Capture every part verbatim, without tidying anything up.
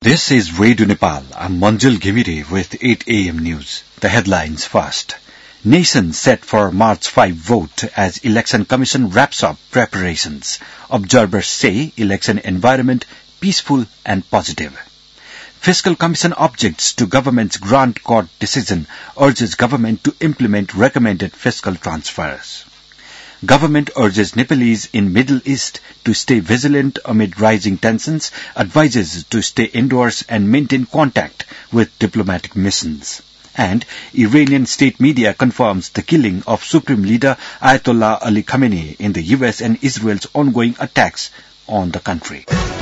This is Radio Nepal. I'm Manjul Ghimire with eight a m news. The headlines first. Nation set for March fifth vote as Election Commission wraps up preparations. Observers say election environment peaceful and positive. Fiscal Commission objects to government's grant court decision, urges government to implement recommended fiscal transfers. Government urges Nepalese in Middle East to stay vigilant amid rising tensions, advises to stay indoors and maintain contact with diplomatic missions. And Iranian state media confirms the killing of Supreme Leader Ayatollah Ali Khamenei in the U S and Israel's ongoing attacks on the country.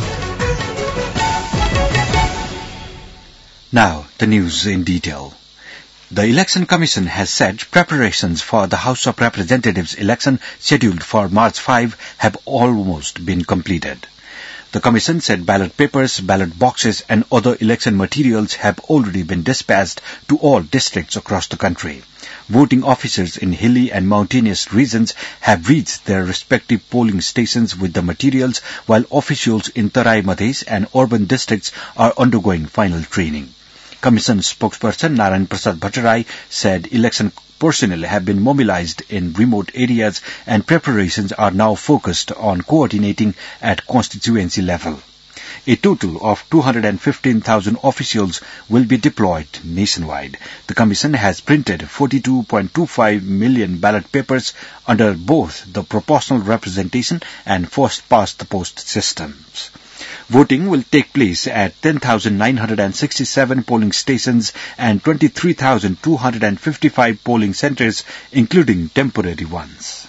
Now, the news in detail. The Election Commission has said preparations for the House of Representatives election scheduled for March fifth have almost been completed. The Commission said ballot papers, ballot boxes and other election materials have already been dispatched to all districts across the country. Voting officers in hilly and mountainous regions have reached their respective polling stations with the materials, while officials in Tarai Madhesh and urban districts are undergoing final training. Commission spokesperson Narayan Prasad Bhattarai said election personnel have been mobilized in remote areas and preparations are now focused on coordinating at constituency level. A total of two hundred fifteen thousand officials will be deployed nationwide. The Commission has printed forty-two point two five million ballot papers under both the proportional representation and first-past-the-post systems. Voting will take place at ten thousand nine hundred sixty-seven polling stations and twenty-three thousand two hundred fifty-five polling centres, including temporary ones.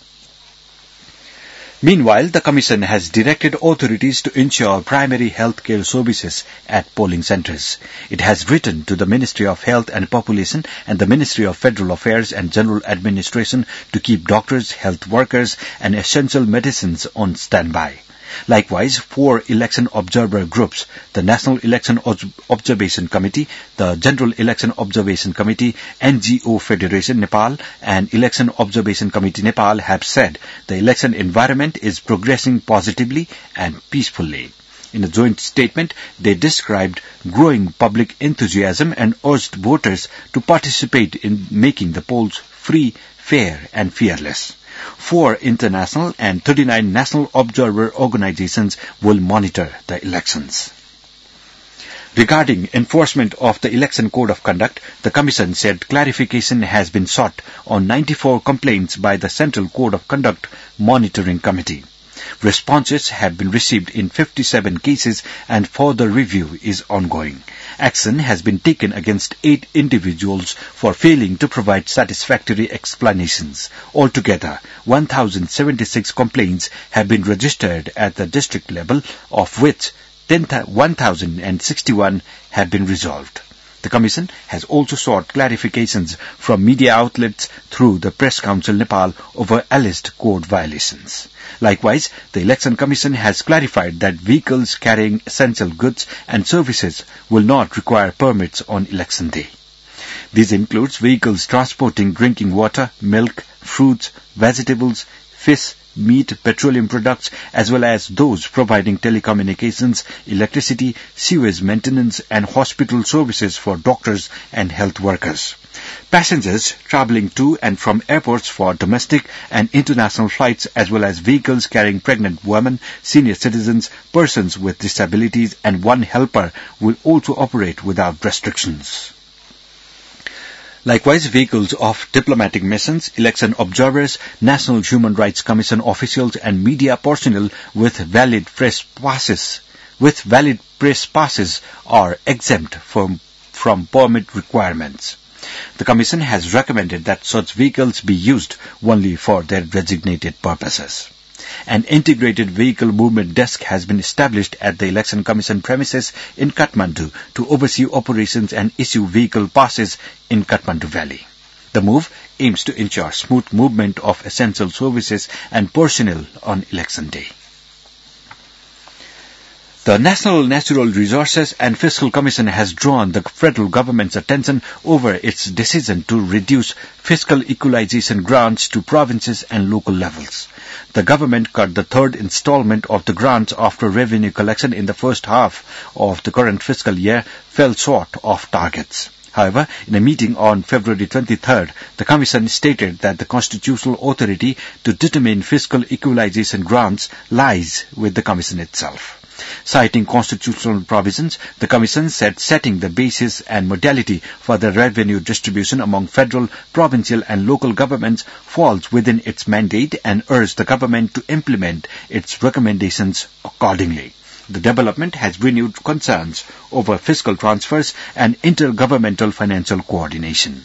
Meanwhile, the Commission has directed authorities to ensure primary health care services at polling centres. It has written to the Ministry of Health and Population and the Ministry of Federal Affairs and General Administration to keep doctors, health workers and essential medicines on standby. Likewise, four election observer groups, the National Election Observation Committee, the General Election Observation Committee, N G O Federation Nepal, and Election Observation Committee Nepal have said the election environment is progressing positively and peacefully. In a joint statement, they described growing public enthusiasm and urged voters to participate in making the polls free, fair, and fearless. Four international and thirty-nine national observer organizations will monitor the elections. Regarding enforcement of the Election Code of Conduct, the Commission said clarification has been sought on ninety-four complaints by the Central Code of Conduct Monitoring Committee. Responses have been received in fifty-seven cases and further review is ongoing. Action has been taken against eight individuals for failing to provide satisfactory explanations. Altogether, one thousand seventy-six complaints have been registered at the district level, of which one thousand sixty-one have been resolved. The Commission has also sought clarifications from media outlets through the Press Council Nepal over alleged code violations. Likewise, the Election Commission has clarified that vehicles carrying essential goods and services will not require permits on election day. This includes vehicles transporting drinking water, milk, fruits, vegetables, fish, meat, petroleum products, as well as those providing telecommunications, electricity, sewage maintenance, and hospital services for doctors and health workers. Passengers travelling to and from airports for domestic and international flights, as well as vehicles carrying pregnant women, senior citizens, persons with disabilities, and one helper will also operate without restrictions. Likewise, vehicles of diplomatic missions, election observers, National Human Rights Commission officials and media personnel with valid press passes with valid press passes are exempt from, from permit requirements. The Commission has recommended that such vehicles be used only for their designated purposes. An integrated vehicle movement desk has been established at the Election Commission premises in Kathmandu to oversee operations and issue vehicle passes in Kathmandu Valley. The move aims to ensure smooth movement of essential services and personnel on election day. The National Natural Resources and Fiscal Commission has drawn the federal government's attention over its decision to reduce fiscal equalization grants to provinces and local levels. The government cut the third installment of the grants after revenue collection in the first half of the current fiscal year fell short of targets. However, in a meeting on February twenty-third, the Commission stated that the constitutional authority to determine fiscal equalization grants lies with the Commission itself. Citing constitutional provisions, the Commission said setting the basis and modality for the revenue distribution among federal, provincial and local governments falls within its mandate and urged the government to implement its recommendations accordingly. The development has renewed concerns over fiscal transfers and intergovernmental financial coordination.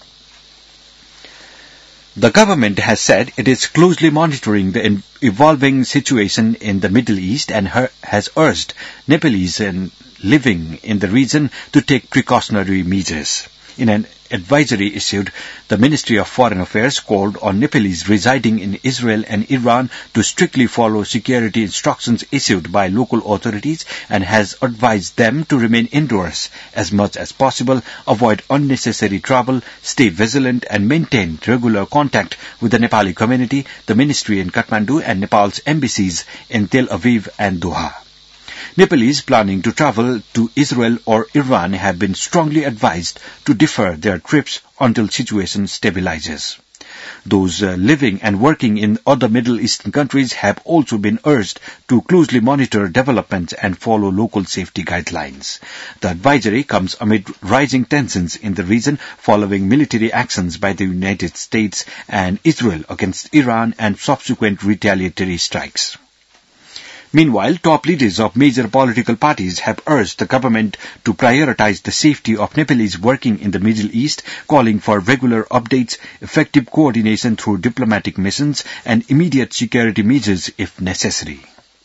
The government has said it is closely monitoring the evolving situation in the Middle East and has urged Nepalese living in the region to take precautionary measures. In an advisory issued, the Ministry of Foreign Affairs called on Nepalese residing in Israel and Iran to strictly follow security instructions issued by local authorities and has advised them to remain indoors as much as possible, avoid unnecessary travel, stay vigilant and maintain regular contact with the Nepali community, the ministry in Kathmandu and Nepal's embassies in Tel Aviv and Doha. Nepalese planning to travel to Israel or Iran have been strongly advised to defer their trips until situation stabilizes. Those uh, living and working in other Middle Eastern countries have also been urged to closely monitor developments and follow local safety guidelines. The advisory comes amid rising tensions in the region following military actions by the United States and Israel against Iran and subsequent retaliatory strikes. Meanwhile, top leaders of major political parties have urged the government to prioritize the safety of Nepalese working in the Middle East, calling for regular updates, effective coordination through diplomatic missions, and immediate security measures if necessary.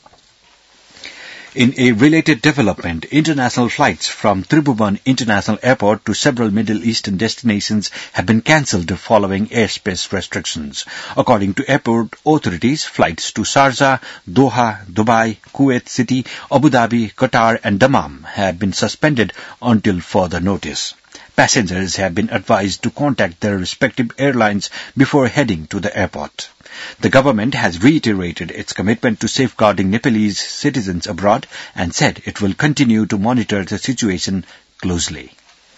In a related development, international flights from Tribhuvan International Airport to several Middle Eastern destinations have been cancelled following airspace restrictions. According to airport authorities, flights to Sharjah, Doha, Dubai, Kuwait City, Abu Dhabi, Qatar and Dammam have been suspended until further notice. Passengers have been advised to contact their respective airlines before heading to the airport. The government has reiterated its commitment to safeguarding Nepalese citizens abroad and said it will continue to monitor the situation closely.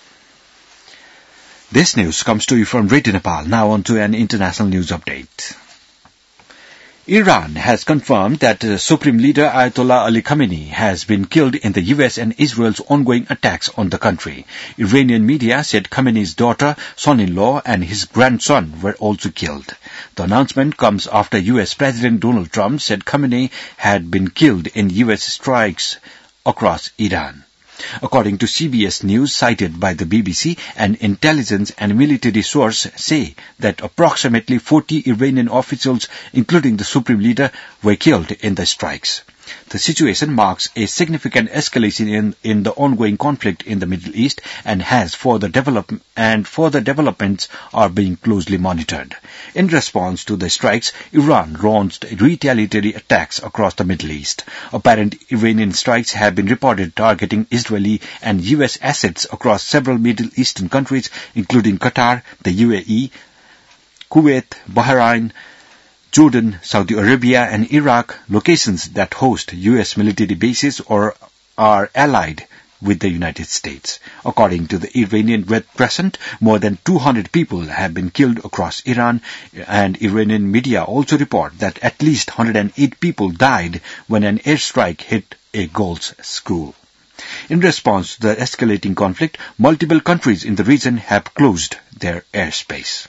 This news comes to you from Radio Nepal. Now on to an international news update. Iran has confirmed that uh, Supreme Leader Ayatollah Ali Khamenei has been killed in the U S and Israel's ongoing attacks on the country. Iranian media said Khamenei's daughter, son-in-law and his grandson were also killed. The announcement comes after U S President Donald Trump said Khamenei had been killed in U S strikes across Iran. According to C B S News cited by the B B C, an intelligence and military source say that approximately forty Iranian officials, including the Supreme Leader, were killed in the strikes. The situation marks a significant escalation in, in the ongoing conflict in the Middle East and has further develop and further developments are being closely monitored. In response to the strikes, Iran launched retaliatory attacks across the Middle East. Apparent Iranian strikes have been reported targeting Israeli and U S assets across several Middle Eastern countries, including Qatar, the U A E, Kuwait, Bahrain, Jordan, Saudi Arabia and Iraq, locations that host U S military bases or are allied with the United States. According to the Iranian Red Crescent, more than two hundred people have been killed across Iran, and Iranian media also report that at least one hundred eight people died when an airstrike hit a girls' school. In response to the escalating conflict, multiple countries in the region have closed their airspace.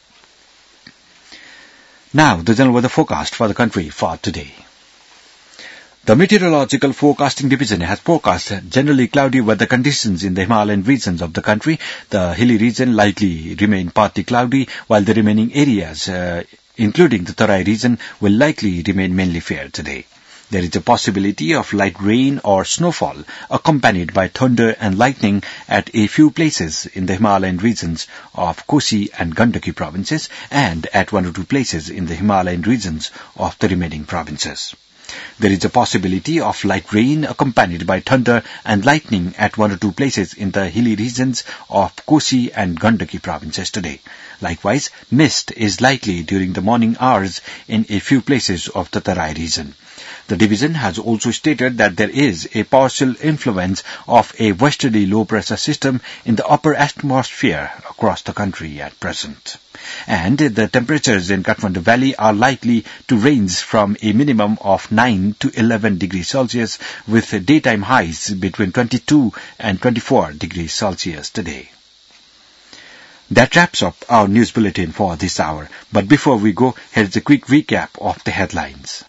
Now, the general weather forecast for the country for today. The Meteorological Forecasting Division has forecast generally cloudy weather conditions in the Himalayan regions of the country. The hilly region likely remain partly cloudy, while the remaining areas, uh, including the Tarai region, will likely remain mainly fair today. There is a possibility of light rain or snowfall accompanied by thunder and lightning at a few places in the Himalayan regions of Kosi and Gandaki provinces and at one or two places in the Himalayan regions of the remaining provinces. There is a possibility of light rain accompanied by thunder and lightning at one or two places in the hilly regions of Kosi and Gandaki provinces today. Likewise, mist is likely during the morning hours in a few places of the Tarai region. The division has also stated that there is a partial influence of a westerly low-pressure system in the upper atmosphere across the country at present. And the temperatures in Kathmandu Valley are likely to range from a minimum of nine to eleven degrees Celsius with daytime highs between twenty-two and twenty-four degrees Celsius today. That wraps up our news bulletin for this hour. But before we go, here's a quick recap of the headlines.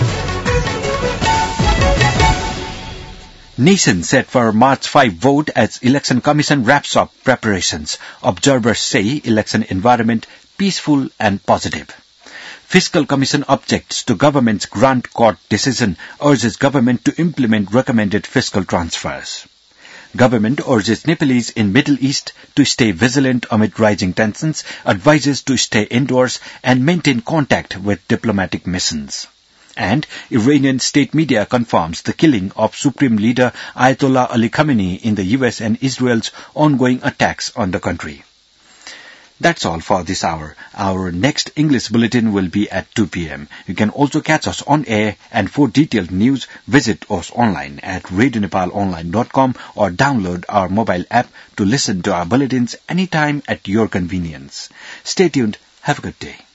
Nation set for March fifth vote as Election Commission wraps up preparations. Observers say election environment peaceful and positive. Fiscal Commission objects to government's grant court decision, urges government to implement recommended fiscal transfers. Government urges Nepalese in Middle East to stay vigilant amid rising tensions, advises to stay indoors and maintain contact with diplomatic missions. And Iranian state media confirms the killing of Supreme Leader Ayatollah Ali Khamenei in the U S and Israel's ongoing attacks on the country. That's all for this hour. Our next English bulletin will be at two p.m. You can also catch us on air, and for detailed news, visit us online at radio nepal online dot com or download our mobile app to listen to our bulletins anytime at your convenience. Stay tuned. Have a good day.